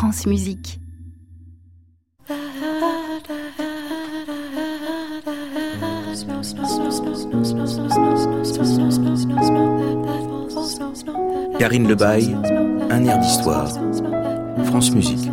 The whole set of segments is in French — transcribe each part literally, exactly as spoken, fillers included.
France Musique. Karine Lebaille, un air d'histoire. France Musique.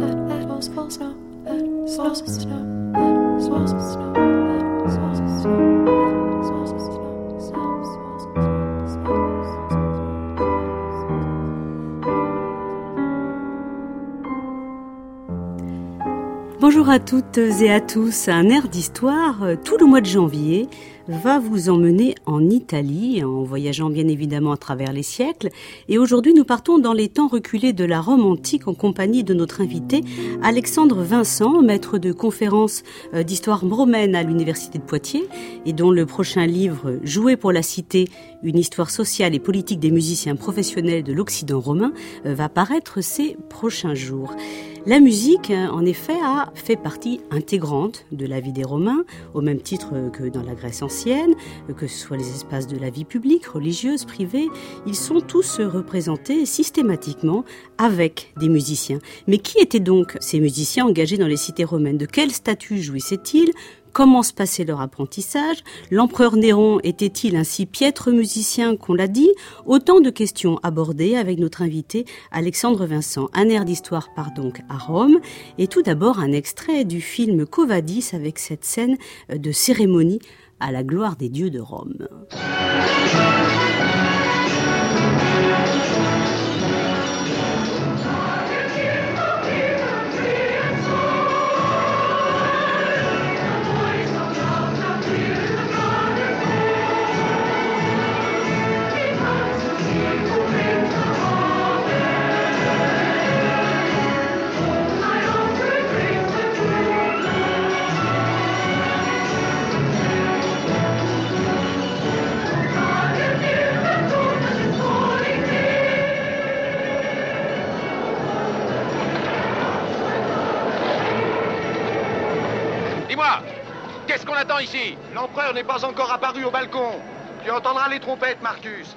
Bonjour à toutes et à tous. Un air d'histoire, tout le mois de janvier, va vous emmener en Italie, en voyageant bien évidemment à travers les siècles. Et aujourd'hui, nous partons dans les temps reculés de la Rome antique en compagnie de notre invité, Alexandre Vincent, maître de conférences d'histoire romaine à l'Université de Poitiers, et dont le prochain livre, Jouer pour la cité, une histoire sociale et politique des musiciens professionnels de l'Occident romain, va paraître ces prochains jours. La musique, en effet, a fait partie intégrante de la vie des Romains, au même titre que dans la Grèce ancienne, que ce soit les espaces de la vie publique, religieuse, privée, ils sont tous représentés systématiquement avec des musiciens. Mais qui étaient donc ces musiciens engagés dans les cités romaines? De quel statut jouissaient-ils? Comment se passait leur apprentissage? L'empereur Néron était-il un si piètre musicien qu'on l'a dit? Autant de questions abordées avec notre invité Alexandre Vincent. Un air d'histoire part donc à Rome. Et tout d'abord un extrait du film Quo Vadis avec cette scène de cérémonie à la gloire des dieux de Rome. Qu'est-ce qu'on attend ici? L'empereur n'est pas encore apparu au balcon. Tu entendras les trompettes, Marcus.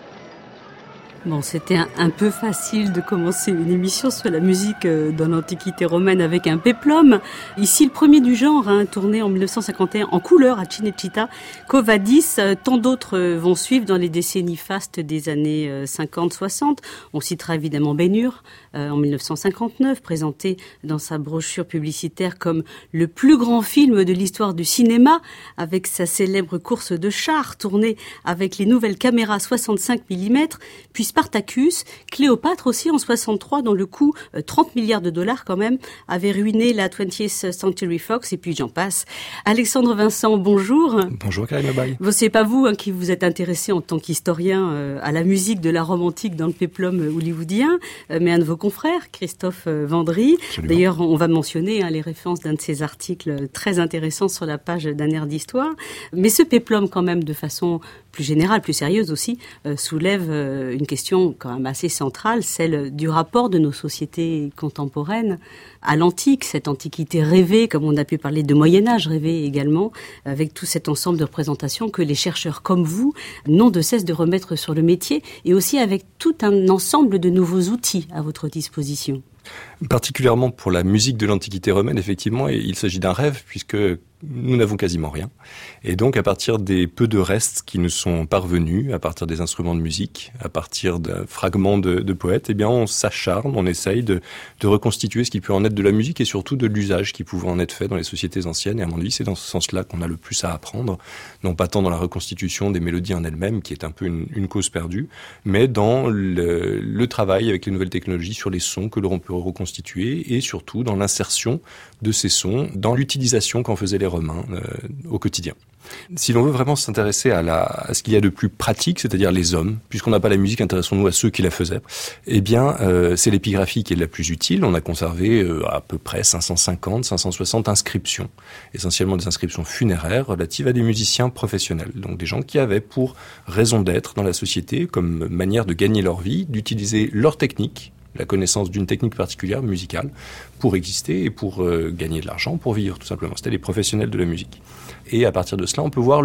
Bon, c'était un, un peu facile de commencer une émission sur la musique euh, dans l'Antiquité romaine avec un péplum. Ici, le premier du genre, hein, tourné en dix-neuf cent cinquante et un en couleur à Cinecittà. Quo Vadis, euh, tant d'autres euh, vont suivre dans les décennies fastes des années euh, cinquante soixante. On citera évidemment Ben-Hur euh, en dix-neuf cent cinquante-neuf, présenté dans sa brochure publicitaire comme le plus grand film de l'histoire du cinéma, avec sa célèbre course de chars tournée avec les nouvelles caméras soixante-cinq millimètres, puis Spartacus, Cléopâtre aussi en soixante-trois, dont le coût, euh, trente milliards de dollars quand même, avait ruiné la twentieth Century Fox, et puis j'en passe. Alexandre Vincent, bonjour. Bonjour Karine Lebaille. Vous, c'est pas vous hein, qui vous êtes intéressé en tant qu'historien euh, à la musique de la Rome antique dans le péplum hollywoodien, euh, mais un de vos confrères, Christophe euh, Vendry. Absolument. D'ailleurs, on va mentionner hein, les références d'un de ses articles très intéressants sur la page d'un air d'histoire. Mais ce péplum, quand même, de façon plus générale, plus sérieuse aussi, euh, soulève euh, une question quand même assez centrale, celle du rapport de nos sociétés contemporaines à l'antique, cette antiquité rêvée, comme on a pu parler de Moyen-Âge rêvé également, avec tout cet ensemble de représentations que les chercheurs comme vous n'ont de cesse de remettre sur le métier, et aussi avec tout un ensemble de nouveaux outils à votre disposition. Particulièrement pour la musique de l'Antiquité romaine, effectivement, il s'agit d'un rêve, puisque nous n'avons quasiment rien. Et donc, à partir des peu de restes qui nous sont parvenus, à partir des instruments de musique, à partir de fragments de, de poètes, eh bien, on s'acharne, on essaye de, de reconstituer ce qui peut en être de la musique et surtout de l'usage qui pouvait en être fait dans les sociétés anciennes. Et à mon avis, c'est dans ce sens-là qu'on a le plus à apprendre. Non pas tant dans la reconstitution des mélodies en elles-mêmes, qui est un peu une, une cause perdue, mais dans le, le travail avec les nouvelles technologies sur les sons que l'on peut reconstituer et surtout dans l'insertion de ces sons dans l'utilisation qu'en faisaient les Romains euh, au quotidien. Si l'on veut vraiment s'intéresser à, la, à ce qu'il y a de plus pratique, c'est-à-dire les hommes, puisqu'on n'a pas la musique, intéressons-nous à ceux qui la faisaient, eh bien, euh, c'est l'épigraphie qui est la plus utile. On a conservé euh, à peu près cinq cent cinquante, cinq cent soixante inscriptions, essentiellement des inscriptions funéraires relatives à des musiciens professionnels, donc des gens qui avaient pour raison d'être dans la société, comme manière de gagner leur vie, d'utiliser leur technique, la connaissance d'une technique particulière musicale, pour exister et pour euh, gagner de l'argent, pour vivre tout simplement. C'était les professionnels de la musique. Et à partir de cela, on peut voir le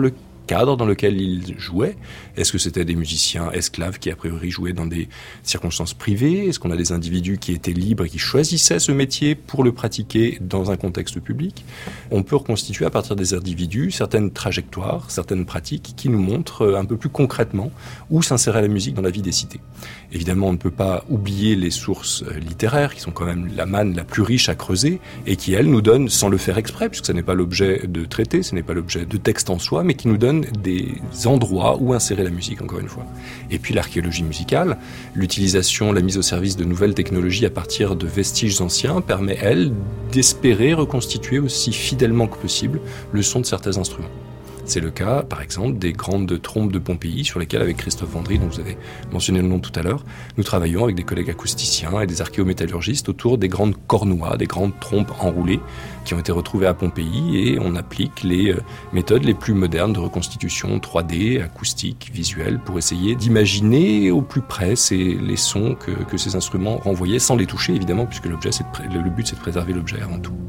cadre dans lequel ils jouaient. Est-ce que c'était des musiciens esclaves qui a priori jouaient dans des circonstances privées? Est-ce qu'on a des individus qui étaient libres et qui choisissaient ce métier pour le pratiquer dans un contexte public? On peut reconstituer à partir des individus certaines trajectoires, certaines pratiques qui nous montrent un peu plus concrètement où s'insérait la musique dans la vie des cités. Évidemment, on ne peut pas oublier les sources littéraires qui sont quand même la manne la plus riche à creuser et qui, elles, nous donnent, sans le faire exprès, puisque ce n'est pas l'objet de traité, ce n'est pas l'objet de texte en soi, mais qui nous donnent des endroits où insérer la musique, encore une fois. Et puis l'archéologie musicale, l'utilisation, la mise au service de nouvelles technologies à partir de vestiges anciens permet, elle, d'espérer reconstituer aussi fidèlement que possible le son de certains instruments. C'est le cas, par exemple, des grandes trompes de Pompéi sur lesquelles, avec Christophe Vendry, dont vous avez mentionné le nom tout à l'heure, nous travaillons avec des collègues acousticiens et des archéométallurgistes autour des grandes cornouas, des grandes trompes enroulées qui ont été retrouvées à Pompéi, et on applique les méthodes les plus modernes de reconstitution trois D, acoustique, visuelle, pour essayer d'imaginer au plus près ces, les sons que, que ces instruments renvoyaient, sans les toucher évidemment, puisque l'objet, c'est de, le but c'est de préserver l'objet avant tout.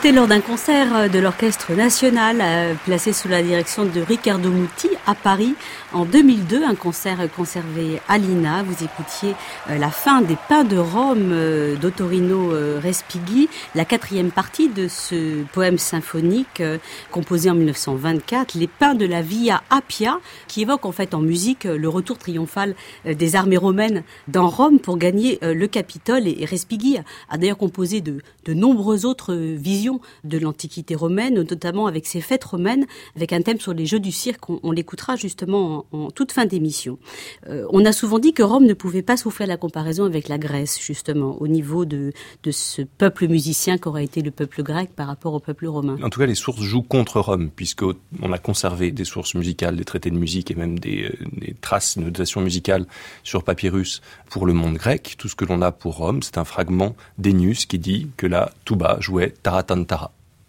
C'était lors d'un concert de l'Orchestre National euh, placé sous la direction de Riccardo Muti à Paris en deux mille deux, un concert conservé à l'I N A. Vous écoutiez euh, la fin des Pins de Rome euh, d'Ottorino euh, Respighi, la quatrième partie de ce poème symphonique euh, composé en mille neuf cent vingt-quatre, Les Pins de la Via Appia, qui évoque en fait en musique euh, le retour triomphal euh, des armées romaines dans Rome pour gagner euh, le Capitole. Et, et Respighi a, a d'ailleurs composé de, de nombreuses autres euh, vision de l'Antiquité romaine, notamment avec ses fêtes romaines, avec un thème sur les jeux du cirque. On, on l'écoutera justement en, en toute fin d'émission. Euh, on a souvent dit que Rome ne pouvait pas souffrir la comparaison avec la Grèce, justement, au niveau de, de ce peuple musicien qu'aurait été le peuple grec par rapport au peuple romain. En tout cas, les sources jouent contre Rome, puisqu'on a conservé des sources musicales, des traités de musique et même des, des traces, de notations musicales sur papyrus pour le monde grec. Tout ce que l'on a pour Rome, c'est un fragment d'Ennius qui dit que la tuba jouait taratantara.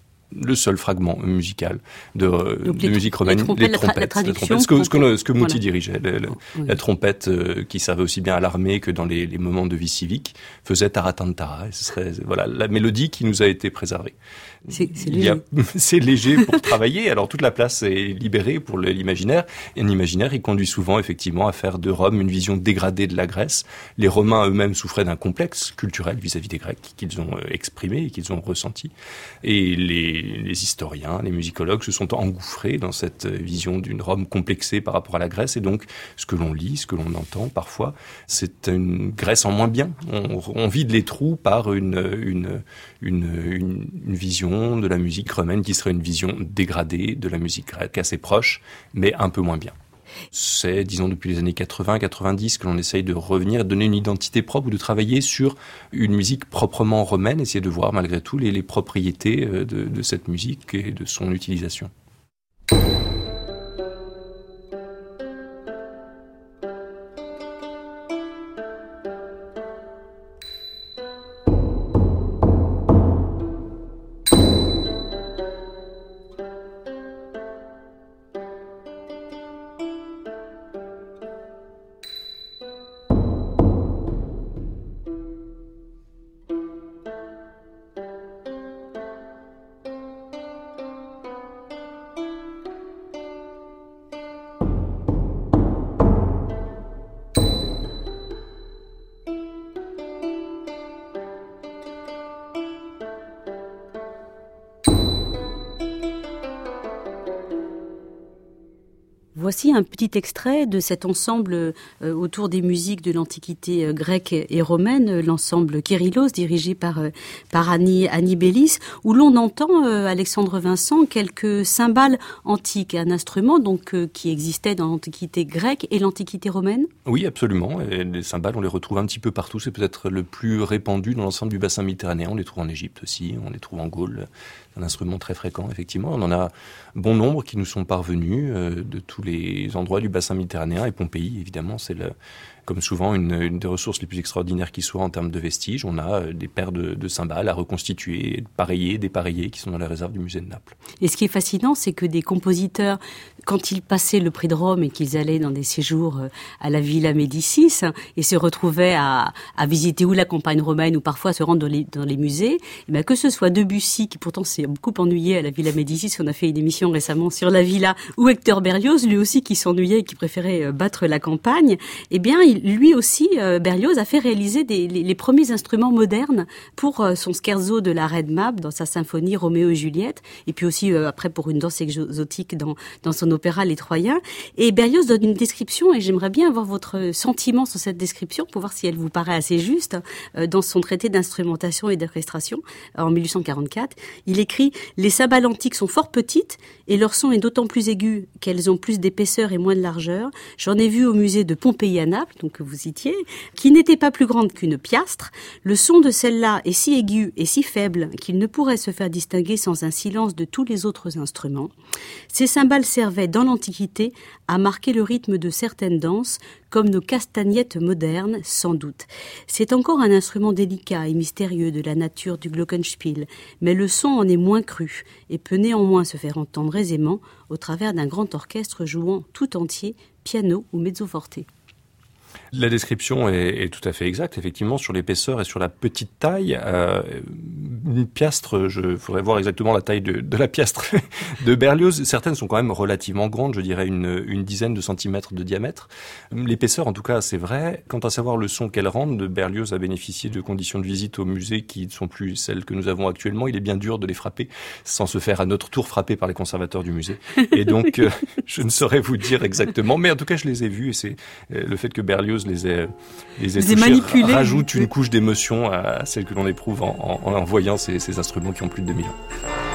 Le seul fragment musical de, de musique romaine, les trompettes, les trompettes, la tra- la trompettes ce que, ce que, ce que Muti voilà. dirigeait, le, le, oui. la trompette euh, qui servait aussi bien à l'armée que dans les, les moments de vie civique, faisait taratantara. Et ce serait voilà la mélodie qui nous a été préservée. C'est, c'est léger. A, c'est léger pour travailler, alors toute la place est libérée pour l'imaginaire. Et un imaginaire, il conduit souvent effectivement à faire de Rome une vision dégradée de la Grèce. Les Romains eux-mêmes souffraient d'un complexe culturel vis-à-vis des Grecs qu'ils ont exprimé et qu'ils ont ressenti. Et les, les historiens, les musicologues se sont engouffrés dans cette vision d'une Rome complexée par rapport à la Grèce. Et donc, ce que l'on lit, ce que l'on entend parfois, c'est une Grèce en moins bien. On, on vide les trous par une, une, une, une, une vision de la musique romaine qui serait une vision dégradée de la musique grecque, assez proche, mais un peu moins bien. C'est, disons, depuis les années quatre-vingts quatre-vingt-dix que l'on essaye de revenir et de donner une identité propre ou de travailler sur une musique proprement romaine, essayer de voir malgré tout les, les propriétés de, de cette musique et de son utilisation. Voici un petit extrait de cet ensemble euh, autour des musiques de l'Antiquité euh, grecque et romaine, l'ensemble Kyrillos, dirigé par, euh, par Annie, Annie Bélis, où l'on entend, euh, Alexandre Vincent, quelques cymbales antiques, un instrument donc euh, qui existait dans l'Antiquité grecque et l'Antiquité romaine. Oui, absolument. Et les cymbales, on les retrouve un petit peu partout. C'est peut-être le plus répandu dans l'ensemble du bassin méditerranéen. On les trouve en Égypte aussi, on les trouve en Gaule. C'est un instrument très fréquent, effectivement. On en a bon nombre qui nous sont parvenus euh, de tous les endroits du bassin méditerranéen. Et Pompéi, évidemment, c'est le, comme souvent une, une des ressources les plus extraordinaires qui soit en termes de vestiges. On a euh, des paires de, de cymbales à reconstituer, pareillées, dépareillées, qui sont dans la réserve du musée de Naples. Et ce qui est fascinant, c'est que des compositeurs, quand ils passaient le prix de Rome et qu'ils allaient dans des séjours à la Villa Médicis et se retrouvaient à, à visiter ou la campagne romaine ou parfois à se rendre dans les, dans les musées, et bien que ce soit Debussy, qui pourtant s'est beaucoup ennuyé à la Villa Médicis, on a fait une émission récemment sur la villa, ou Hector Berlioz, lui aussi qui s'ennuyait et qui préférait battre la campagne, eh bien lui aussi, Berlioz, a fait réaliser des, les, les premiers instruments modernes pour son scherzo de la Reine Mab dans sa symphonie Roméo et Juliette, et puis aussi euh, après pour une danse exotique dans, dans son opéra Les Troyens. Et Berlioz donne une description, et j'aimerais bien avoir votre sentiment sur cette description pour voir si elle vous paraît assez juste. Euh, dans son traité d'instrumentation et d'orchestration, en mille huit cent quarante-quatre, il écrit « Les cymbales antiques sont fort petites, et leur son est d'autant plus aigu qu'elles ont plus d'épaisseur et moins de largeur. J'en ai vu au musée de Pompéi à Naples, donc que vous citiez, qui n'était pas plus grande qu'une piastre. Le son de celle-là est si aigu et si faible qu'il ne pourrait se faire distinguer sans un silence de tous les autres instruments. Ces cymbales servaient dans l'Antiquité à marquer le rythme de certaines danses, comme nos castagnettes modernes, sans doute. C'est encore un instrument délicat et mystérieux de la nature du glockenspiel, mais le son en est moins cru et peut néanmoins se faire entendre aisément au travers d'un grand orchestre jouant tout entier, piano ou mezzoforte. La description est, est tout à fait exacte, effectivement, sur l'épaisseur et sur la petite taille. Euh, une piastre, je faudrait voir exactement la taille de, de la piastre de Berlioz. Certaines sont quand même relativement grandes, je dirais une, une dizaine de centimètres de diamètre. L'épaisseur, en tout cas, c'est vrai. Quant à savoir le son qu'elle rend, Berlioz a bénéficié de conditions de visite au musée qui ne sont plus celles que nous avons actuellement. Il est bien dur de les frapper sans se faire à notre tour frapper par les conservateurs du musée. Et donc, euh, je ne saurais vous dire exactement, mais en tout cas, je les ai vus et c'est euh, le fait que Berlioz les ait, les ait touchés, manipulés, rajoute une couche d'émotion à celle que l'on éprouve en, en, en voyant ces, ces instruments qui ont plus de deux mille ans.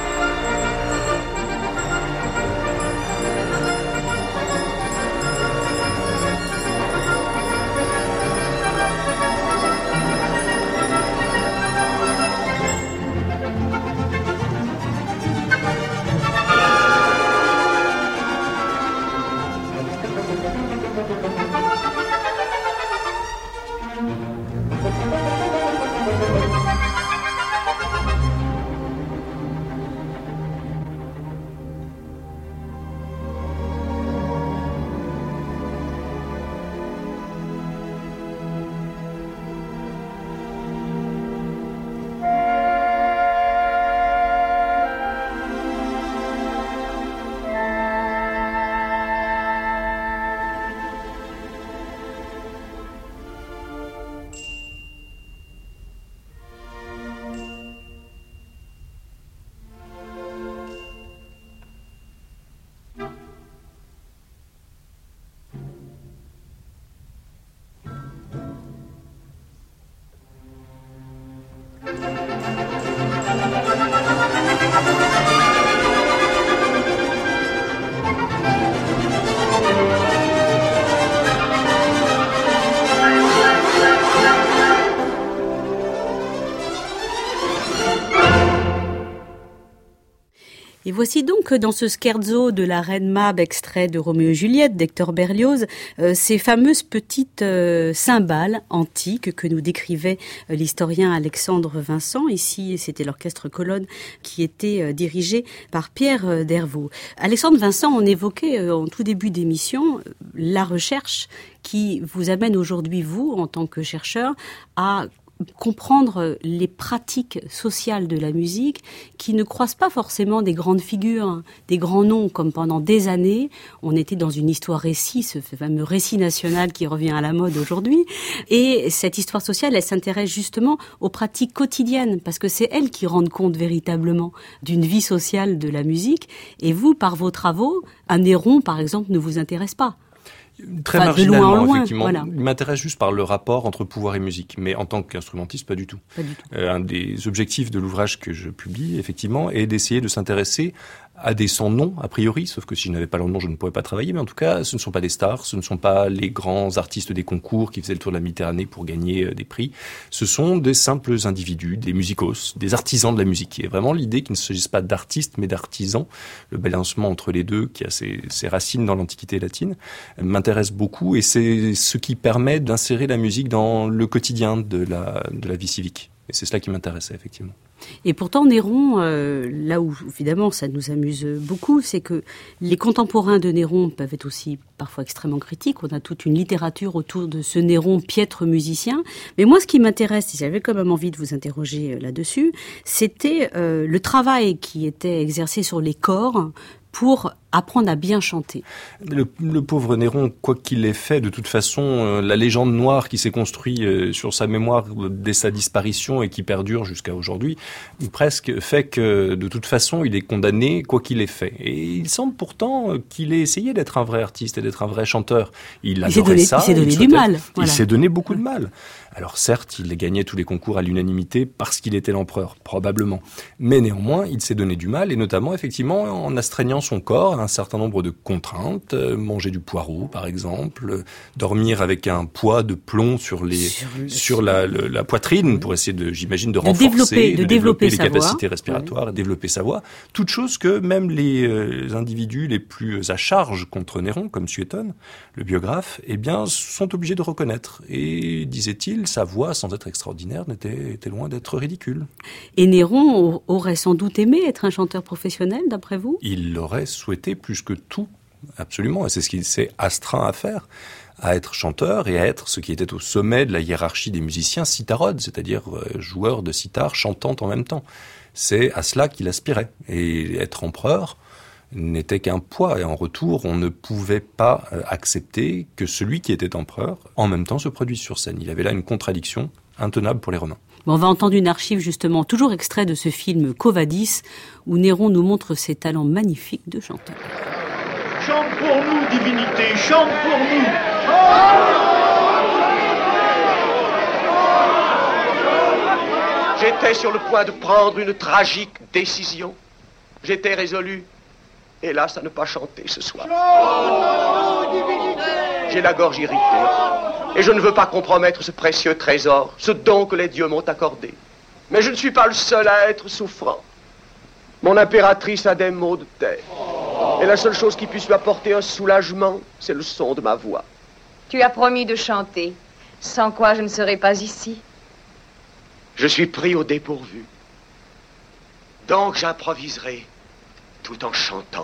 Et voici donc dans ce scherzo de la Reine Mab, extrait de Roméo et Juliette d'Hector Berlioz, euh, ces fameuses petites euh, cymbales antiques que nous décrivait euh, l'historien Alexandre Vincent. Ici, c'était l'orchestre Colonne qui était euh, dirigé par Pierre euh, Dervaux. Alexandre Vincent, on évoquait euh, en tout début d'émission euh, la recherche qui vous amène aujourd'hui, vous, en tant que chercheur, à comprendre les pratiques sociales de la musique qui ne croisent pas forcément des grandes figures, des grands noms, comme pendant des années, on était dans une histoire récit, ce fameux récit national qui revient à la mode aujourd'hui. Et cette histoire sociale, elle s'intéresse justement aux pratiques quotidiennes, parce que c'est elles qui rendent compte véritablement d'une vie sociale de la musique. Et vous, par vos travaux, un Néron, par exemple, ne vous intéresse pas. Très enfin, marginalement, loin loin, effectivement. Voilà. Il m'intéresse juste par le rapport entre pouvoir et musique, mais en tant qu'instrumentiste, pas du tout. Pas du tout. Euh, un des objectifs de l'ouvrage que je publie, effectivement, est d'essayer de s'intéresser à des sans-noms, a priori, sauf que si je n'avais pas leur nom, je ne pourrais pas travailler, mais en tout cas, ce ne sont pas des stars, ce ne sont pas les grands artistes des concours qui faisaient le tour de la Méditerranée pour gagner euh, des prix. Ce sont des simples individus, des musicos, des artisans de la musique. Et vraiment l'idée qu'il ne s'agisse pas d'artistes, mais d'artisans, le balancement entre les deux, qui a ses, ses racines dans l'Antiquité latine, euh, m'intéresse beaucoup, et c'est ce qui permet d'insérer la musique dans le quotidien de la, de la vie civique. Et c'est cela qui m'intéressait, effectivement. Et pourtant, Néron, euh, là où évidemment ça nous amuse beaucoup, c'est que les contemporains de Néron peuvent être aussi parfois extrêmement critiques. On a toute une littérature autour de ce Néron piètre musicien. Mais moi, ce qui m'intéresse, et j'avais quand même envie de vous interroger là-dessus, c'était euh, le travail qui était exercé sur les corps pour apprendre à bien chanter. Le, le pauvre Néron, quoi qu'il ait fait, de toute façon, euh, la légende noire qui s'est construite euh, sur sa mémoire dès sa disparition et qui perdure jusqu'à aujourd'hui, presque fait que, de toute façon, il est condamné, quoi qu'il ait fait. Et il semble pourtant qu'il ait essayé d'être un vrai artiste et d'être un vrai chanteur. Il adorait il s'est donné, ça. Il s'est donné il du mal. Voilà. Il s'est donné beaucoup de mal. Alors certes, il gagnait tous les concours à l'unanimité parce qu'il était l'empereur, probablement. Mais néanmoins, il s'est donné du mal, et notamment, effectivement, en astreignant son corps à un certain nombre de contraintes. Euh, manger du poireau, par exemple. Euh, dormir avec un poids de plomb sur les sur, le... sur la, le, la poitrine pour essayer, de, j'imagine, de, de renforcer, développer, de, de développer, développer les capacités voix. respiratoires, oui. et développer sa voix. Toutes choses que même les euh, individus les plus à charge contre Néron, comme Suétone, le biographe, eh bien, sont obligés de reconnaître. Et, disait-il, sa voix, sans être extraordinaire, n'était, était loin d'être ridicule. Et Néron aurait sans doute aimé être un chanteur professionnel, d'après vous ? Il l'aurait souhaité plus que tout, absolument, et c'est ce qu'il s'est astreint à faire, à être chanteur et à être ce qui était au sommet de la hiérarchie des musiciens citarodes, c'est-à-dire euh, joueur de sitar chantant en même temps. C'est à cela qu'il aspirait. Et être empereur n'était qu'un poids, et en retour, on ne pouvait pas euh, accepter que celui qui était empereur, en même temps, se produise sur scène. Il y avait là une contradiction intenable pour les Romains. Bon, on va entendre une archive, justement, toujours extrait de ce film Quo Vadis, où Néron nous montre ses talents magnifiques de chanteur. Chante pour nous, divinité, chante pour nous. J'étais sur le point de prendre une tragique décision. J'étais résolu. Hélas, à ne pas chanter ce soir. J'ai la gorge irritée. Et je ne veux pas compromettre ce précieux trésor, ce don que les dieux m'ont accordé. Mais je ne suis pas le seul à être souffrant. Mon impératrice a des maux de tête. Et la seule chose qui puisse lui apporter un soulagement, c'est le son de ma voix. Tu as promis de chanter, sans quoi je ne serais pas ici. Je suis pris au dépourvu. Donc j'improviserai tout en chantant.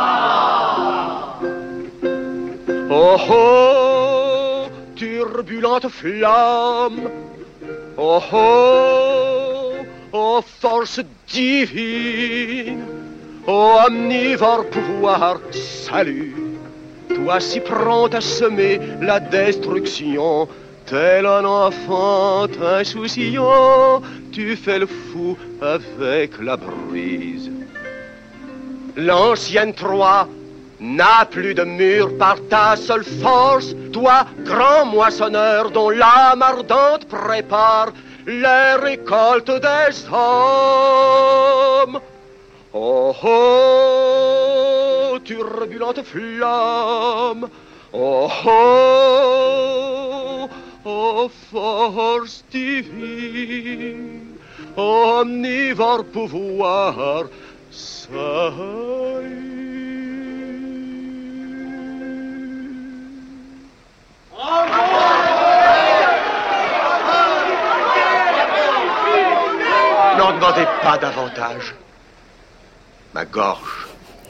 Oh oh, turbulente flamme. Oh oh, oh force divine. Oh omnivore pouvoir, salut. Toi si prompt à semer la destruction, tel un enfant insouciant, tu fais le fou avec la brise. L'ancienne Troie n'a plus de mur par ta seule force. Toi, grand moissonneur dont l'âme ardente prépare les récoltes des hommes. Oh oh, turbulente flamme. Oh oh, oh force divine. Omnivore pouvoir, salut. N'en demandez pas davantage. Ma gorge.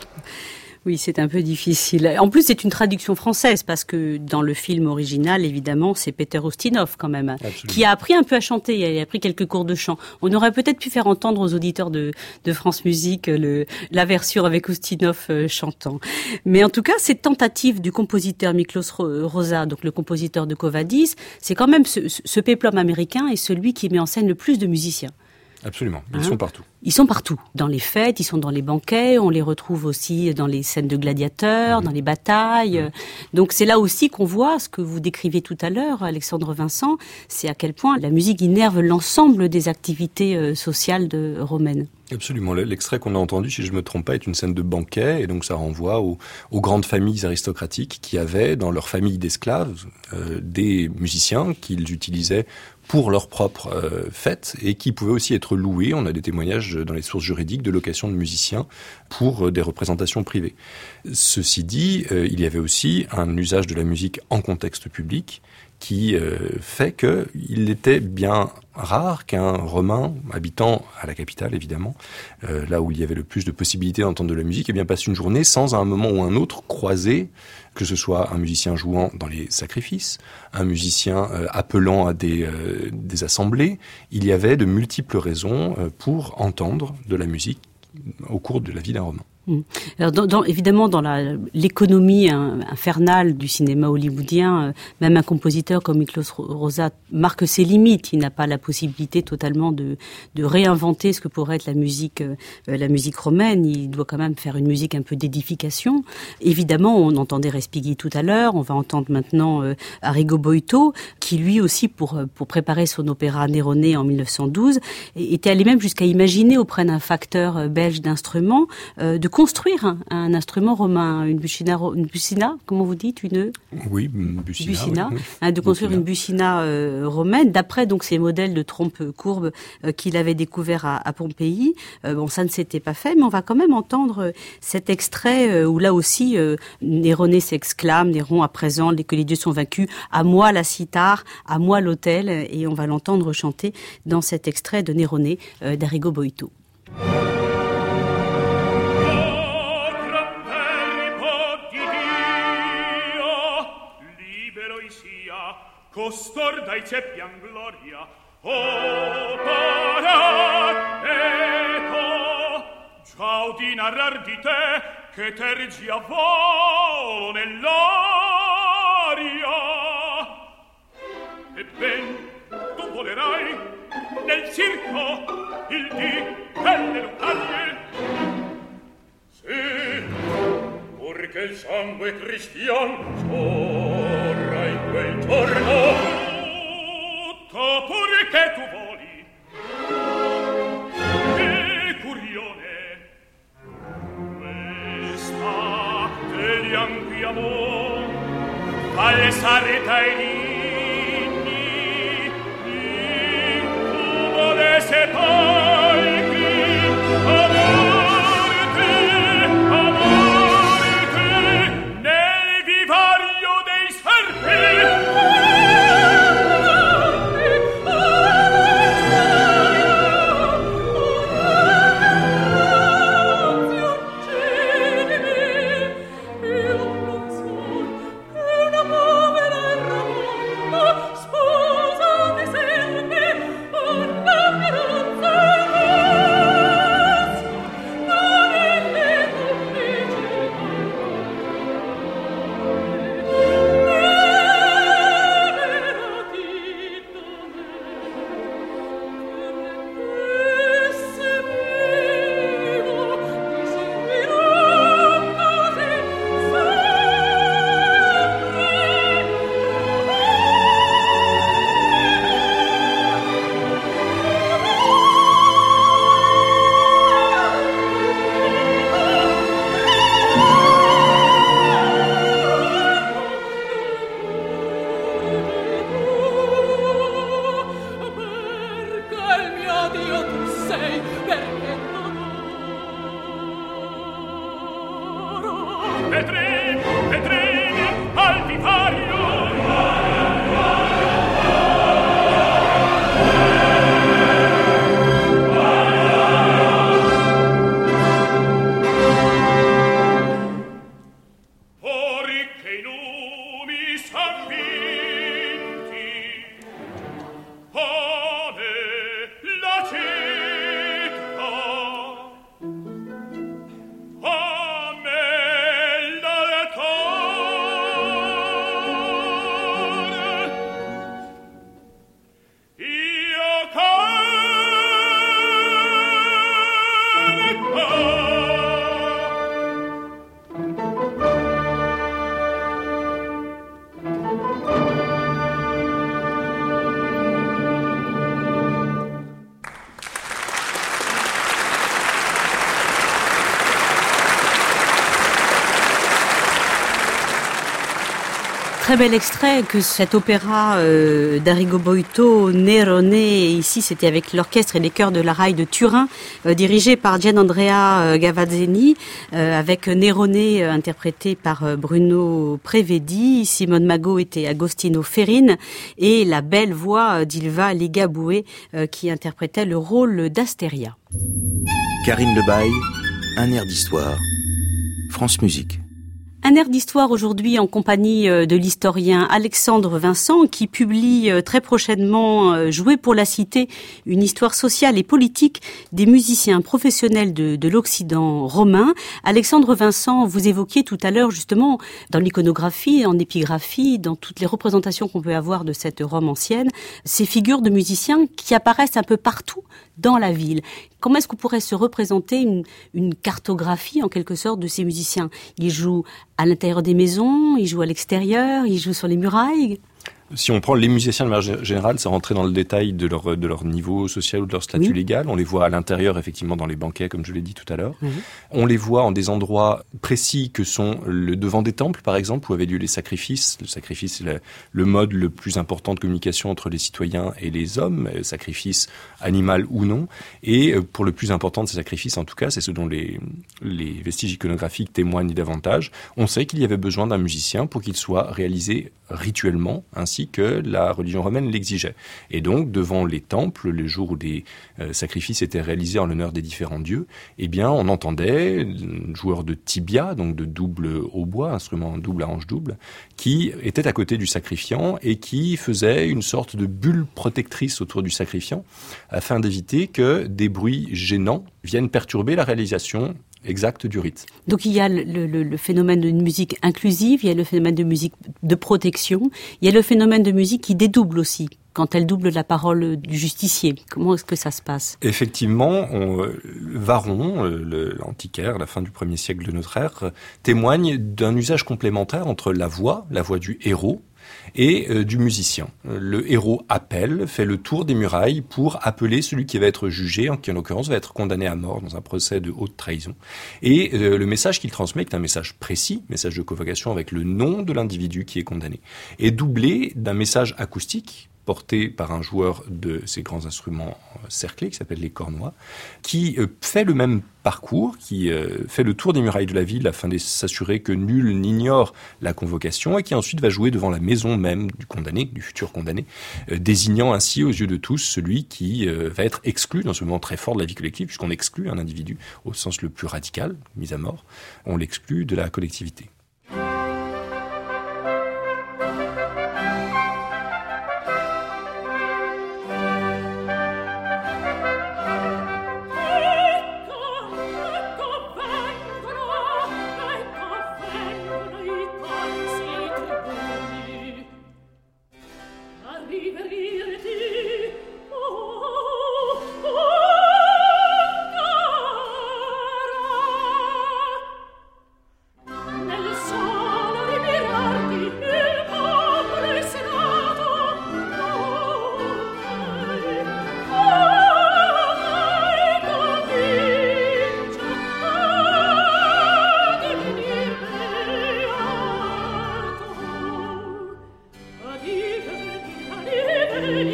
Oui, c'est un peu difficile. En plus, c'est une traduction française, parce que dans le film original, évidemment, c'est Peter Ustinov, quand même, Absolument. Qui a appris un peu à chanter, il a appris quelques cours de chant. On aurait peut-être pu faire entendre aux auditeurs de, de France Musique le, la version avec Ustinov euh, chantant. Mais en tout cas, cette tentative du compositeur Miklos Rozsa, donc le compositeur de Quo Vadis, c'est quand même ce, ce péplum américain est celui qui met en scène le plus de musiciens. Absolument, ils hein sont partout. Ils sont partout. Dans les fêtes, ils sont dans les banquets, on les retrouve aussi dans les scènes de gladiateurs, mmh. dans les batailles. Mmh. Donc c'est là aussi qu'on voit ce que vous décrivez tout à l'heure, Alexandre Vincent, c'est à quel point la musique innerve l'ensemble des activités euh, sociales de, romaines. Absolument. L'extrait qu'on a entendu, si je ne me trompe pas, est une scène de banquet, et donc ça renvoie aux, aux grandes familles aristocratiques qui avaient dans leur famille d'esclaves euh, des musiciens qu'ils utilisaient pour leur propre euh, fête et qui pouvaient aussi être loués. On a des témoignages dans les sources juridiques de location de musiciens pour euh, des représentations privées. Ceci dit, euh, il y avait aussi un usage de la musique en contexte public qui euh, fait qu'il était bien rare qu'un Romain, habitant à la capitale évidemment, euh, là où il y avait le plus de possibilités d'entendre de la musique, eh bien passe une journée sans à un moment ou un autre croiser, que ce soit un musicien jouant dans les sacrifices, un musicien euh, appelant à des, euh, des assemblées. Il y avait de multiples raisons euh, pour entendre de la musique au cours de la vie d'un Romain. Alors dans, dans, évidemment, dans la, l'économie hein, infernale du cinéma hollywoodien, euh, même un compositeur comme Miklos Rozsa marque ses limites. Il n'a pas la possibilité totalement de, de réinventer ce que pourrait être la musique, euh, la musique romaine. Il doit quand même faire une musique un peu d'édification. Évidemment, on entendait Respighi tout à l'heure. On va entendre maintenant euh, Arrigo Boito, qui lui aussi, pour pour préparer son opéra Néronée en mille neuf cent douze, était allé même jusqu'à imaginer auprès d'un facteur belge d'instruments euh, de construire un, un instrument romain, une bucina, une bucina, comment vous dites, une oui, une bucina, bucina oui, oui. Hein, de construire bucina. une bucina euh, romaine, d'après donc ces modèles de trompes courbes euh, qu'il avait découvert à, à Pompéi. Euh, bon, ça ne s'était pas fait, mais on va quand même entendre cet extrait euh, où là aussi euh, Néronée s'exclame, Néron à présent, que les dieux sont vaincus, à moi la cithare, à moi l'autel, et on va l'entendre chanter dans cet extrait de Néronée euh, d'Arrigo Boito. Libero costor dai ceppian gloria, o paraeto, già udi narrar di te, che tergia volo nell'aria. E ben, tu volerai nel circo il dì delle lucaglie. Sì, purché il sangue cristian scorra in quel giorno, tutto purché tu voli. Che curione, questa degli anguiamo, falsare dai ligni, incubo de sepolcri, amorti, amorti, nel vivario dei serpi. Vedremo, vedremo al vivario. Ori che i numi s'avvinti, ave la città, ame io Très bel extrait que cet opéra euh, d'Arrigo Boito, Nerone, ici c'était avec l'orchestre et les chœurs de la Rai de Turin, euh, dirigé par Gianandrea euh, Gavazzeni, euh, avec Nerone euh, interprété par euh, Bruno Prevedi, Simone Mago était Agostino Ferrin et la belle voix d'Ilva Ligabue euh, qui interprétait le rôle d'Astéria. Karine Lebaille, un air d'histoire. France Musique. Un air d'histoire aujourd'hui en compagnie de l'historien Alexandre Vincent qui publie très prochainement Jouer pour la cité, une histoire sociale et politique des musiciens professionnels de, de l'Occident romain. Alexandre Vincent, vous évoquiez tout à l'heure justement dans l'iconographie, en épigraphie, dans toutes les représentations qu'on peut avoir de cette Rome ancienne, ces figures de musiciens qui apparaissent un peu partout dans la ville. Comment est-ce qu'on pourrait se représenter une, une cartographie en quelque sorte de ces musiciens? Ils jouent à l'intérieur des maisons, ils jouent à l'extérieur, ils jouent sur les murailles. Si on prend les musiciens de manière générale, c'est rentrer dans le détail de leur, de leur niveau social ou de leur statut oui. légal. On les voit à l'intérieur, effectivement, dans les banquets, comme je l'ai dit tout à l'heure. Oui. On les voit en des endroits précis que sont le devant des temples, par exemple, où avaient lieu les sacrifices. Le sacrifice, c'est le, le mode le plus important de communication entre les citoyens et les hommes, sacrifice animal ou non. Et pour le plus important de ces sacrifices, en tout cas, c'est ce dont les, les vestiges iconographiques témoignent davantage. On sait qu'il y avait besoin d'un musicien pour qu'il soit réalisé rituellement, ainsi aussi que la religion romaine l'exigeait. Et donc, devant les temples, les jours où des euh, sacrifices étaient réalisés en l'honneur des différents dieux, eh bien, on entendait un joueur de tibia, donc de double hautbois, instrument double à hanche double, qui était à côté du sacrifiant et qui faisait une sorte de bulle protectrice autour du sacrifiant afin d'éviter que des bruits gênants viennent perturber la réalisation exacte du rite. Donc il y a le, le, le phénomène d'une musique inclusive, il y a le phénomène de musique de protection, il y a le phénomène de musique qui dédouble aussi, quand elle double la parole du justicier. Comment est-ce que ça se passe ? Effectivement, on, Varron, le, l'antiquaire, la fin du premier siècle de notre ère, témoigne d'un usage complémentaire entre la voix, la voix du héros, et euh, du musicien. Le héros appelle, fait le tour des murailles pour appeler celui qui va être jugé, qui en l'occurrence va être condamné à mort dans un procès de haute trahison. Et euh, le message qu'il transmet est un message précis, message de convocation avec le nom de l'individu qui est condamné, est doublé d'un message acoustique porté par un joueur de ces grands instruments cerclés qui s'appellent les cornois, qui euh, fait le même parcours, qui euh, fait le tour des murailles de la ville afin de s'assurer que nul n'ignore la convocation et qui ensuite va jouer devant la maison même du condamné, du futur condamné, euh, désignant ainsi aux yeux de tous celui qui euh, va être exclu dans ce moment très fort de la vie collective, puisqu'on exclut un individu au sens le plus radical, mis à mort, on l'exclut de la collectivité. Thank you.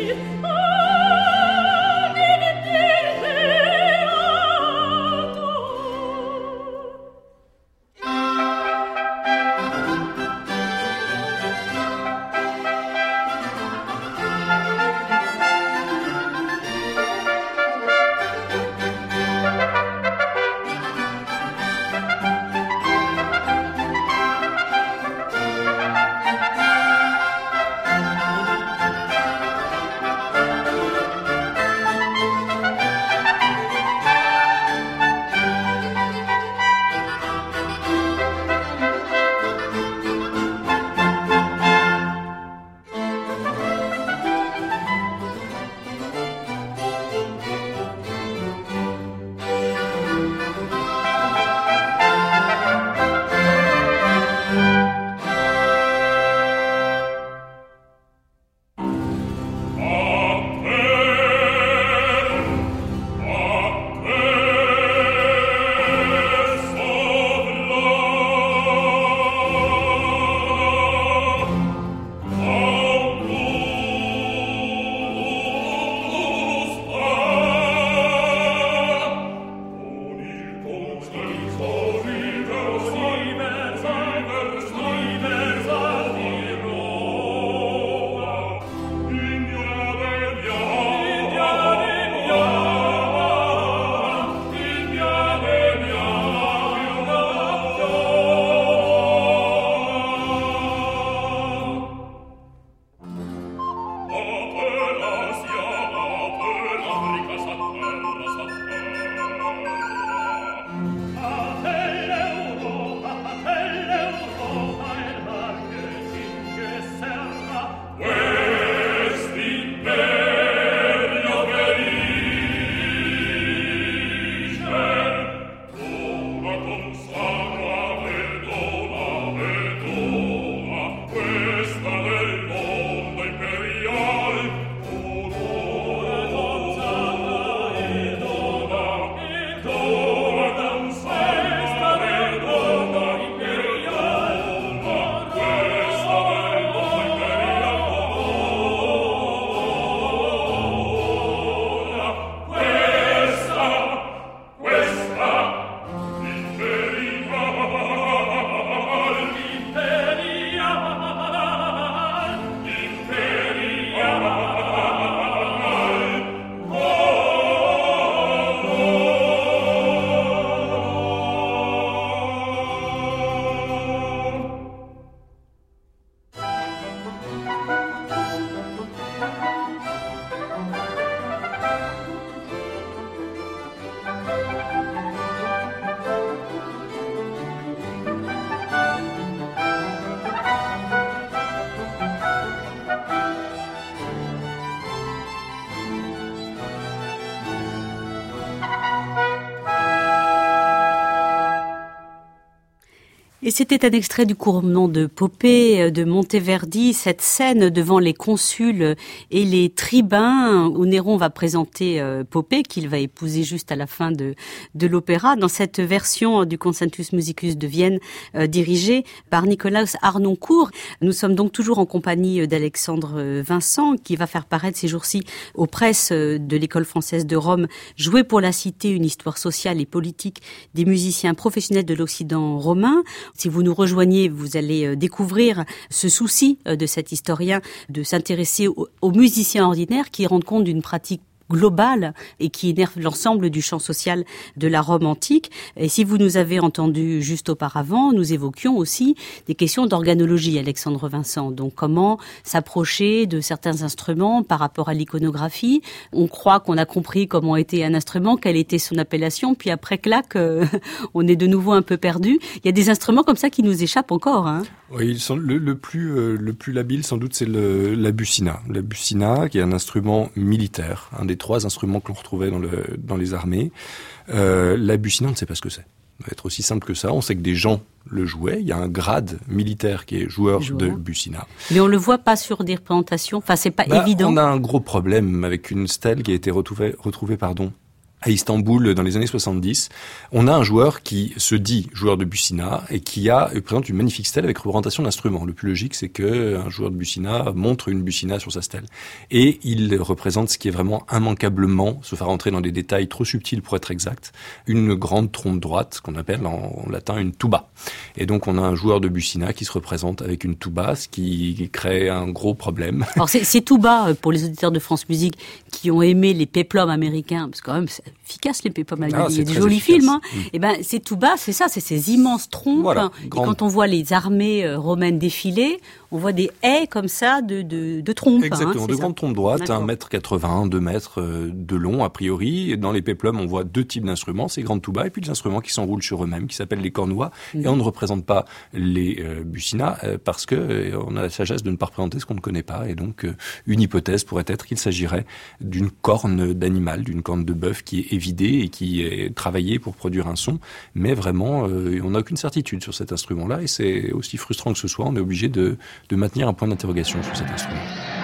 Et c'était un extrait du Cournon de Popée, de Monteverdi, cette scène devant les consuls et les tribuns où Néron va présenter Popée, qu'il va épouser juste à la fin de, de l'opéra, dans cette version du Concertus Musicus de Vienne, euh, dirigée par Nikolaus Harnoncourt. Nous sommes donc toujours en compagnie d'Alexandre Vincent, qui va faire paraître ces jours-ci aux presses de l'École française de Rome, Jouer pour la cité, une histoire sociale et politique des musiciens professionnels de l'Occident romain. Si vous nous rejoignez, vous allez découvrir ce souci de cet historien de s'intéresser aux musiciens ordinaires qui rendent compte d'une pratique globale et qui énerve l'ensemble du champ social de la Rome antique. Et si vous nous avez entendu juste auparavant, nous évoquions aussi des questions d'organologie, Alexandre Vincent. Donc comment s'approcher de certains instruments par rapport à l'iconographie. On croit qu'on a compris comment était un instrument, quelle était son appellation, puis après clac, euh, on est de nouveau un peu perdu. Il y a des instruments comme ça qui nous échappent encore, hein. Oui, le, le plus euh, le plus labile sans doute c'est le, la buccina. La buccina qui est un instrument militaire, un des trois instruments que l'on retrouvait dans, le, dans les armées. Euh, la buccina, on ne sait pas ce que c'est. Ça va être aussi simple que ça. On sait que des gens le jouaient. Il y a un grade militaire qui est joueur, joueur. de buccina. Mais on le voit pas sur des représentations. Enfin, c'est pas bah, évident. On a un gros problème avec une stèle qui a été retrouvée, retrouvée pardon, à Istanbul dans les années soixante-dix. On a un joueur qui se dit joueur de buccina et qui a présente une magnifique stèle avec représentation d'instruments. Le plus logique, c'est que un joueur de buccina montre une buccina sur sa stèle. Et il représente ce qui est vraiment immanquablement, sauf à rentrer dans des détails trop subtils pour être exact, une grande trompe droite, qu'on appelle en, en latin une tuba. Et donc on a un joueur de buccina qui se représente avec une tuba, ce qui crée un gros problème. Alors c'est, c'est tuba, pour les auditeurs de France Musique qui ont aimé les péplums américains, parce que quand même c'est efficace les péplums américains, ah, il y a des jolis efficace. films, hein. Mmh. Et ben ces tuba, c'est ça, c'est ces immenses trompes. Voilà, et quand on voit les armées romaines défiler, on voit des haies comme ça de, de, de trompes. Exactement, hein, de ça. grandes trompes droites, D'accord. un mètre quatre-vingts, deux mètres de long a priori. Et dans les péplums, on voit deux types d'instruments, ces grandes tubas et puis les instruments qui s'enroulent sur eux-mêmes, qui s'appellent les cornouas. Mmh. Et on ne représente pas les euh, buccinas euh, parce que euh, on a la sagesse de ne pas représenter ce qu'on ne connaît pas. Et donc, euh, une hypothèse pourrait être qu'il s'agirait d'une corne d'animal, d'une corne de bœuf qui est évidée et qui est travaillée pour produire un son. Mais vraiment, euh, on n'a aucune certitude sur cet instrument-là. Et c'est aussi frustrant que ce soit, on est obligé de, de maintenir un point d'interrogation sur cet instrument.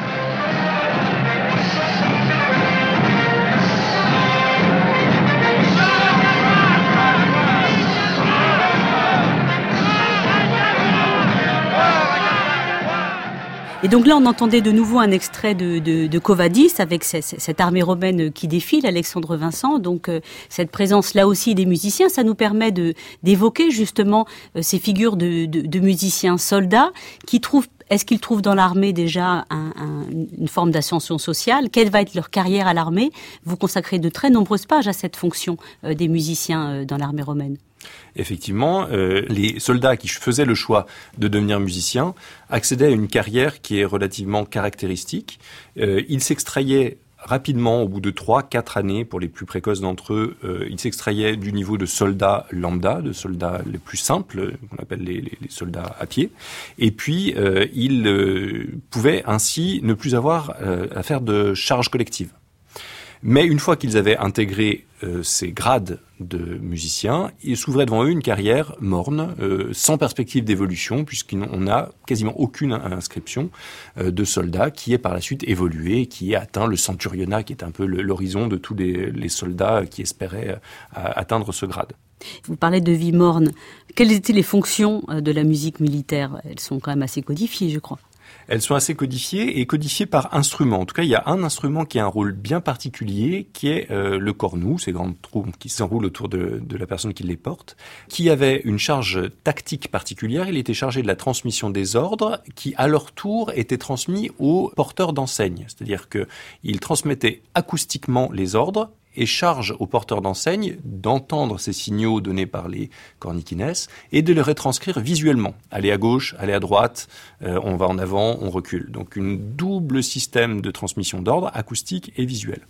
Et donc là, on entendait de nouveau un extrait de, de, de Quo Vadis avec cette, cette armée romaine qui défile, Alexandre Vincent. Donc euh, cette présence là aussi des musiciens, ça nous permet de d'évoquer justement euh, ces figures de, de, de musiciens soldats qui trouvent. Est-ce qu'ils trouvent dans l'armée déjà un, un, une forme d'ascension sociale ? Quelle va être leur carrière à l'armée ? Vous consacrez de très nombreuses pages à cette fonction euh, des musiciens euh, dans l'armée romaine. Effectivement, euh, les soldats qui faisaient le choix de devenir musiciens accédaient à une carrière qui est relativement caractéristique. Euh, ils s'extrayaient rapidement, au bout de trois, quatre années, pour les plus précoces d'entre eux, euh, ils s'extrayaient du niveau de soldats lambda, de soldats les plus simples, qu'on appelle les, les, les soldats à pied. Et puis, euh, ils euh, pouvaient ainsi ne plus avoir euh, à faire de charges collectives. Mais une fois qu'ils avaient intégré euh, ces grades de musiciens, il s'ouvrait devant eux une carrière morne, euh, sans perspective d'évolution, puisqu'on n'a quasiment aucune inscription euh, de soldats qui est par la suite évolué, qui a atteint le centurionat, qui est un peu le, l'horizon de tous les, les soldats qui espéraient euh, atteindre ce grade. Vous parlez de vie morne. Quelles étaient les fonctions de la musique militaire ? Elles sont quand même assez codifiées, je crois. Elles sont assez codifiées et codifiées par instrument. En tout cas, il y a un instrument qui a un rôle bien particulier, qui est euh, le cornou, ces grandes trompes qui s'enroulent autour de, de la personne qui les porte, qui avait une charge tactique particulière. Il était chargé de la transmission des ordres, qui à leur tour étaient transmis aux porteurs d'enseignes. C'est-à-dire qu'ils transmettaient acoustiquement les ordres, et charge aux porteurs d'enseignes d'entendre ces signaux donnés par les corniquines et de les retranscrire visuellement. Aller à gauche, aller à droite, euh, on va en avant, on recule. Donc une double système de transmission d'ordre, acoustique et visuel.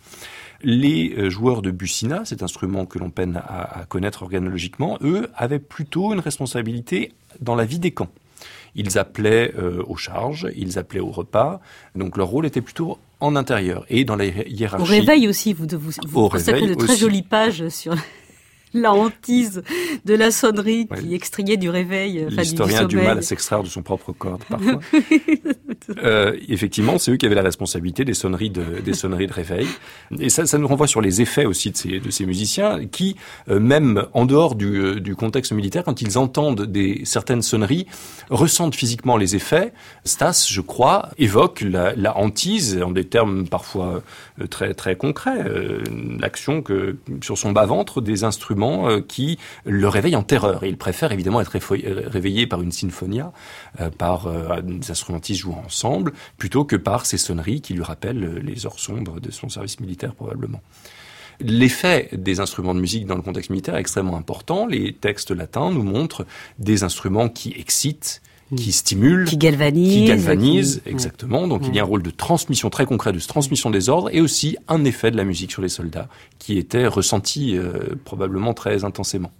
Les euh, joueurs de buccina, cet instrument que l'on peine à, à connaître organologiquement, eux avaient plutôt une responsabilité dans la vie des camps. Ils appelaient euh, aux charges, ils appelaient au repas, donc leur rôle était plutôt en intérieur et dans la hiérarchie. Au réveil aussi, vous, vous, vous consacrez de très aussi. jolies pages sur... La hantise de la sonnerie ouais. qui extrayait du réveil. Enfin, L'historien a du, du mal à s'extraire de son propre corps, parfois. euh, effectivement, c'est eux qui avaient la responsabilité des sonneries de, des sonneries de réveil. Et ça, ça nous renvoie sur les effets aussi de ces, de ces musiciens qui, euh, même en dehors du, euh, du contexte militaire, quand ils entendent des, certaines sonneries, ressentent physiquement les effets. Stas, je crois, évoque la, la hantise, en des termes parfois euh, très, très concrets, euh, l'action que, sur son bas-ventre des instruments qui le réveille en terreur. Et il préfère évidemment être réveillé par une sinfonia, euh, par euh, des instrumentistes jouant ensemble, plutôt que par ces sonneries qui lui rappellent les heures sombres de son service militaire probablement. L'effet des instruments de musique dans le contexte militaire est extrêmement important. Les textes latins nous montrent des instruments qui excitent, qui stimule, qui galvanise, qui galvanise, qui... exactement. Donc ouais. il y a un rôle de transmission très concret, de transmission des ordres, et aussi un effet de la musique sur les soldats qui était ressenti euh, probablement très intensément.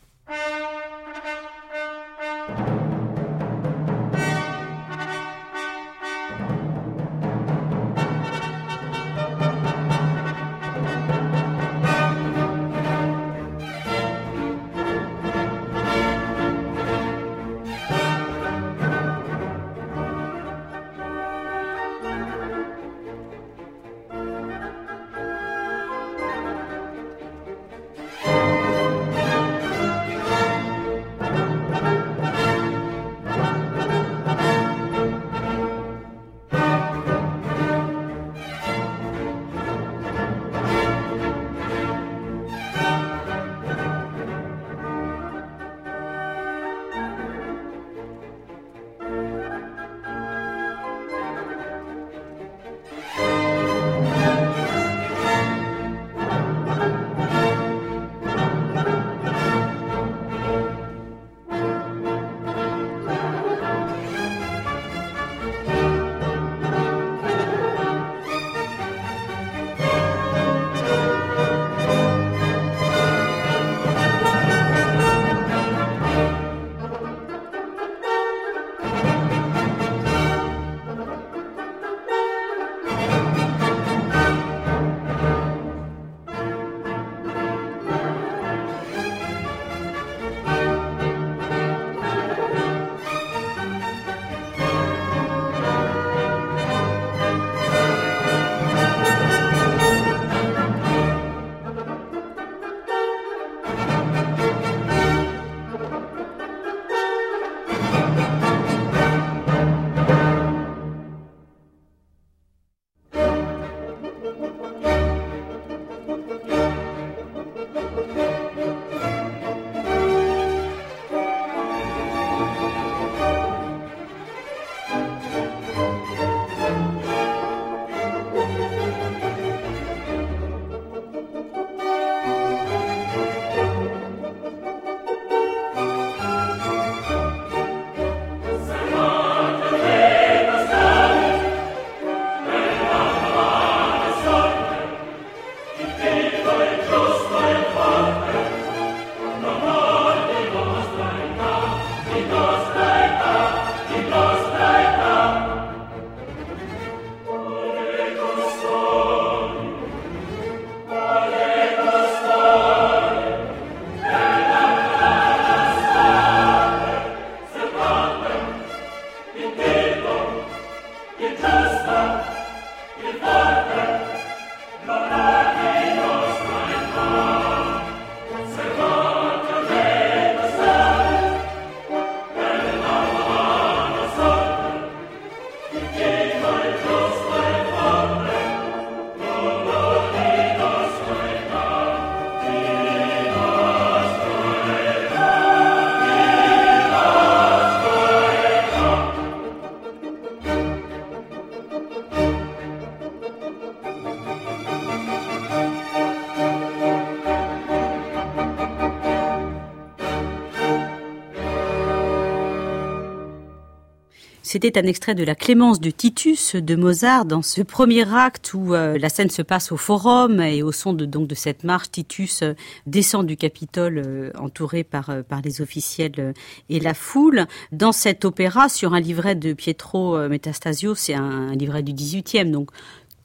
C'était un extrait de la Clémence de Titus de Mozart dans ce premier acte où euh, la scène se passe au Forum et au son de, donc, de cette marche, Titus euh, descend du Capitole euh, entouré par, euh, par les officiels euh, et la foule. Dans cet opéra, sur un livret de Pietro euh, Metastasio, c'est un, un livret du dix-huitième, donc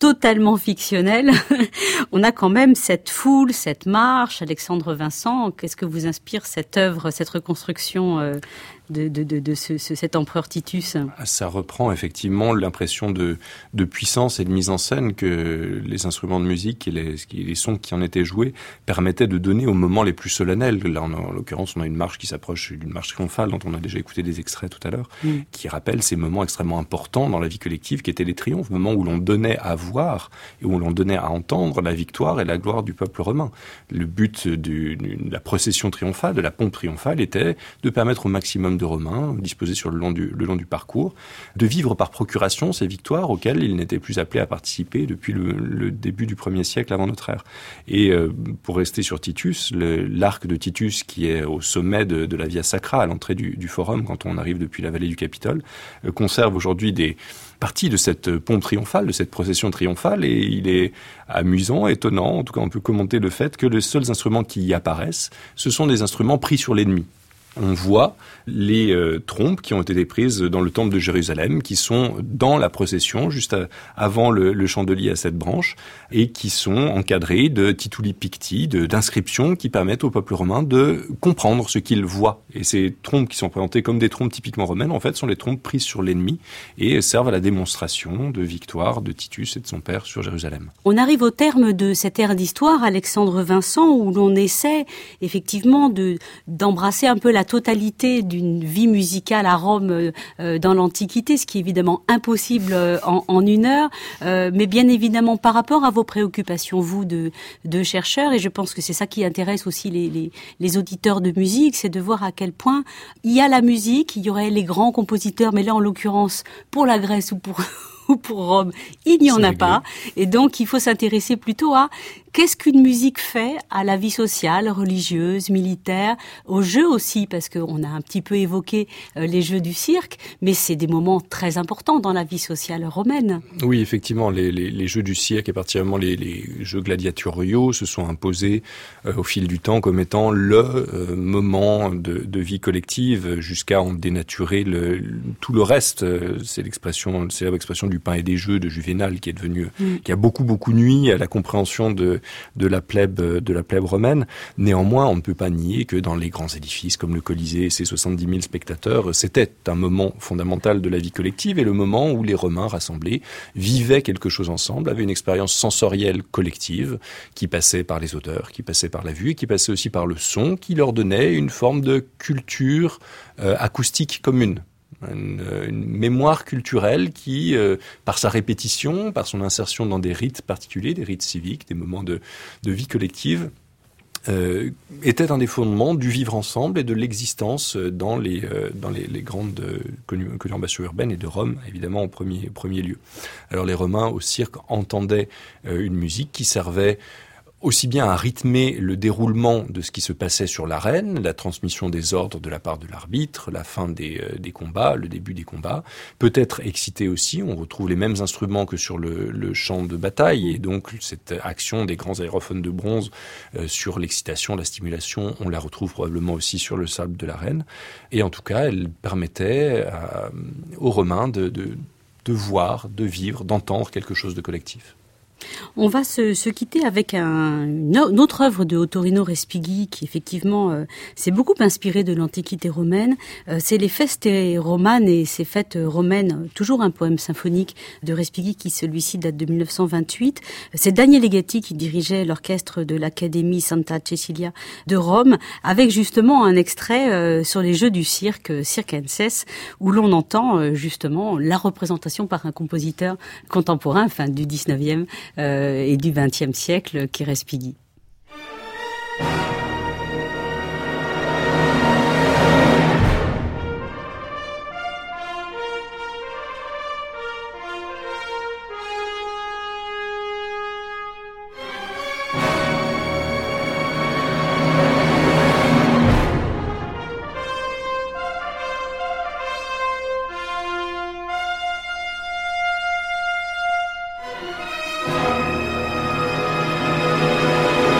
totalement fictionnel, on a quand même cette foule, cette marche. Alexandre Vincent, qu'est-ce que vous inspire cette œuvre, cette reconstruction euh, de, de, de, de ce, ce, cet empereur Titus? Ça reprend effectivement l'impression de, de puissance et de mise en scène que les instruments de musique et les, les sons qui en étaient joués permettaient de donner aux moments les plus solennels. Là, en, en l'occurrence, on a une marche qui s'approche d'une marche triomphale dont on a déjà écouté des extraits tout à l'heure, mmh. qui rappelle ces moments extrêmement importants dans la vie collective qui étaient les triomphes, moments où l'on donnait à voir et où l'on donnait à entendre la victoire et la gloire du peuple romain. Le but du, de la procession triomphale, de la pompe triomphale, était de permettre au maximum de Romains, disposés sur le long du, le long du parcours, de vivre par procuration ces victoires auxquelles ils n'étaient plus appelés à participer depuis le, le début du premier siècle avant notre ère. Et euh, pour rester sur Titus, le, l'arc de Titus qui est au sommet de, de la Via Sacra, à l'entrée du, du forum, quand on arrive depuis la vallée du Capitole, euh, conserve aujourd'hui des partie de cette pompe triomphale, de cette procession triomphale, et il est amusant, étonnant, en tout cas on peut commenter le fait que les seuls instruments qui y apparaissent, ce sont des instruments pris sur l'ennemi. On voit les euh, trompes qui ont été prises dans le temple de Jérusalem, qui sont dans la procession, juste à, avant le, le chandelier à sept branches, et qui sont encadrées de tituli picti, de, d'inscriptions qui permettent au peuple romain de comprendre ce qu'il voit. Et ces trompes qui sont présentées comme des trompes typiquement romaines, en fait, sont les trompes prises sur l'ennemi et servent à la démonstration de victoire de Titus et de son père sur Jérusalem. On arrive au terme de cette ère d'histoire, Alexandre Vincent, où l'on essaie effectivement de, d'embrasser un peu la totalité d'une vie musicale à Rome euh, dans l'Antiquité, ce qui est évidemment impossible euh, en, en une heure, euh, mais bien évidemment par rapport à vos préoccupations, vous, de, de chercheurs, et je pense que c'est ça qui intéresse aussi les, les, les auditeurs de musique, c'est de voir à quel point il y a la musique, il y aurait les grands compositeurs, mais là en l'occurrence, pour la Grèce ou pour... ou pour Rome, il n'y en c'est a réglé. Pas. Et donc, il faut s'intéresser plutôt à qu'est-ce qu'une musique fait à la vie sociale, religieuse, militaire, aux jeux aussi, parce qu'on a un petit peu évoqué euh, les jeux du cirque, mais c'est des moments très importants dans la vie sociale romaine. Oui, effectivement, les, les, les jeux du cirque, et particulièrement les, les jeux gladiatoriaux, se sont imposés euh, au fil du temps comme étant le euh, moment de, de vie collective, jusqu'à en dénaturer le, le, tout le reste. C'est l'expression, c'est l'expression du pain et des jeux de Juvénal qui est devenu, mmh. qui a beaucoup beaucoup nui à la compréhension de de la plèbe de la plèbe romaine. Néanmoins, on ne peut pas nier que dans les grands édifices comme le Colisée et ses soixante-dix mille spectateurs, c'était un moment fondamental de la vie collective et le moment où les Romains rassemblés vivaient quelque chose ensemble, avaient une expérience sensorielle collective qui passait par les odeurs, qui passait par la vue et qui passait aussi par le son, qui leur donnait une forme de culture euh, acoustique commune. Une, une mémoire culturelle qui, euh, par sa répétition, par son insertion dans des rites particuliers, des rites civiques, des moments de, de vie collective, euh, était un des fondements du vivre ensemble et de l'existence dans les, euh, dans les, les grandes euh, conurbations urbaines et de Rome, évidemment, en premier, premier lieu. Alors les Romains, au cirque, entendaient euh, une musique qui servait aussi bien à rythmer le déroulement de ce qui se passait sur l'arène, la transmission des ordres de la part de l'arbitre, la fin des, euh, des combats, le début des combats, peut-être excité aussi, on retrouve les mêmes instruments que sur le, le champ de bataille, et donc cette action des grands aérophones de bronze euh, sur l'excitation, la stimulation, on la retrouve probablement aussi sur le sable de l'arène, et en tout cas, elle permettait à, aux Romains de, de, de voir, de vivre, d'entendre quelque chose de collectif. On va se, se quitter avec un, une autre œuvre de Ottorino Respighi qui effectivement euh, s'est beaucoup inspiré de l'Antiquité romaine. Euh, c'est les Feste Romane et ces fêtes romaines, toujours un poème symphonique de Respighi qui celui-ci date de dix-neuf cent vingt-huit. C'est Daniele Gatti qui dirigeait l'orchestre de l'Académie Santa Cecilia de Rome avec justement un extrait euh, sur les jeux du cirque, Circenses, où l'on entend euh, justement la représentation par un compositeur contemporain, enfin du dix-neuvième Euh, et du vingtième siècle, qui est Respighi. Thank you.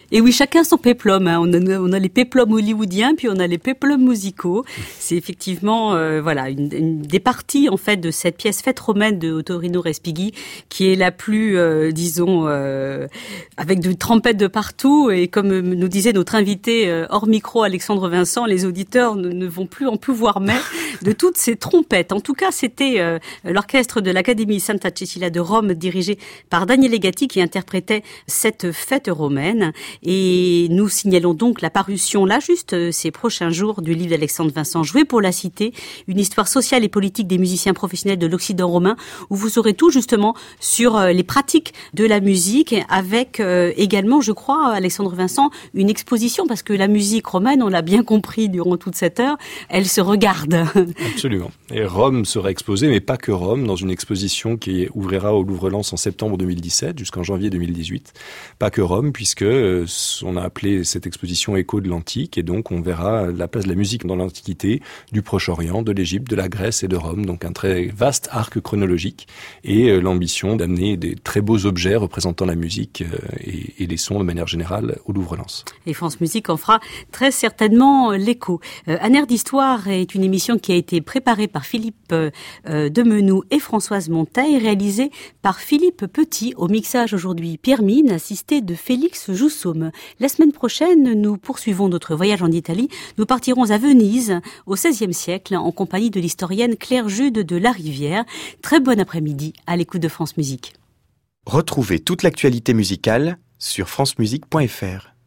Et oui, chacun son péplum. Hein. On, a, on a les péplums hollywoodiens, puis on a les péplums musicaux. C'est effectivement, euh, voilà, une, une des parties en fait de cette pièce Fête romaine de Ottorino Respighi, qui est la plus, euh, disons, euh, avec de trompettes de partout. Et comme nous disait notre invité euh, hors micro, Alexandre Vincent, les auditeurs ne, ne vont plus en pouvoir mais de toutes ces trompettes. En tout cas, c'était euh, l'orchestre de l'Académie Santa Cecilia de Rome, dirigé par Daniele Gatti, qui interprétait cette fête romaine. Et nous signalons donc la parution, là, juste ces prochains jours, du livre d'Alexandre Vincent, Jouer pour la cité, une histoire sociale et politique des musiciens professionnels de l'Occident romain, où vous saurez tout, justement, sur les pratiques de la musique, avec euh, également, je crois, Alexandre Vincent, une exposition, parce que la musique romaine, on l'a bien compris durant toute cette heure, elle se regarde. Absolument. Et Rome sera exposée, mais pas que Rome, dans une exposition qui ouvrira au Louvre-Lens en septembre deux mille dix-sept jusqu'en janvier deux mille dix-huit. Pas que Rome, puisque euh, on a appelé cette exposition Écho de l'Antique, et donc on verra la place de la musique dans l'Antiquité, du Proche-Orient, de l'Égypte, de la Grèce et de Rome, donc un très vaste arc chronologique, et euh, l'ambition d'amener des très beaux objets représentant la musique euh, et, et les sons de manière générale au Louvre-Lens. Et France Musique en fera très certainement l'écho. Euh, Un air d'histoire est une émission qui a été préparée par Philippe euh, Demenoux et Françoise Monteil, réalisée par Philippe Petit, au mixage aujourd'hui Pierre Mine, assisté de Félix Joussaume. La semaine prochaine, nous poursuivons notre voyage en Italie. Nous partirons à Venise, au seizième siècle, en compagnie de l'historienne Claire Jude de la Rivière. Très bon après-midi à l'écoute de France Musique. Retrouvez toute l'actualité musicale sur francemusique point f r.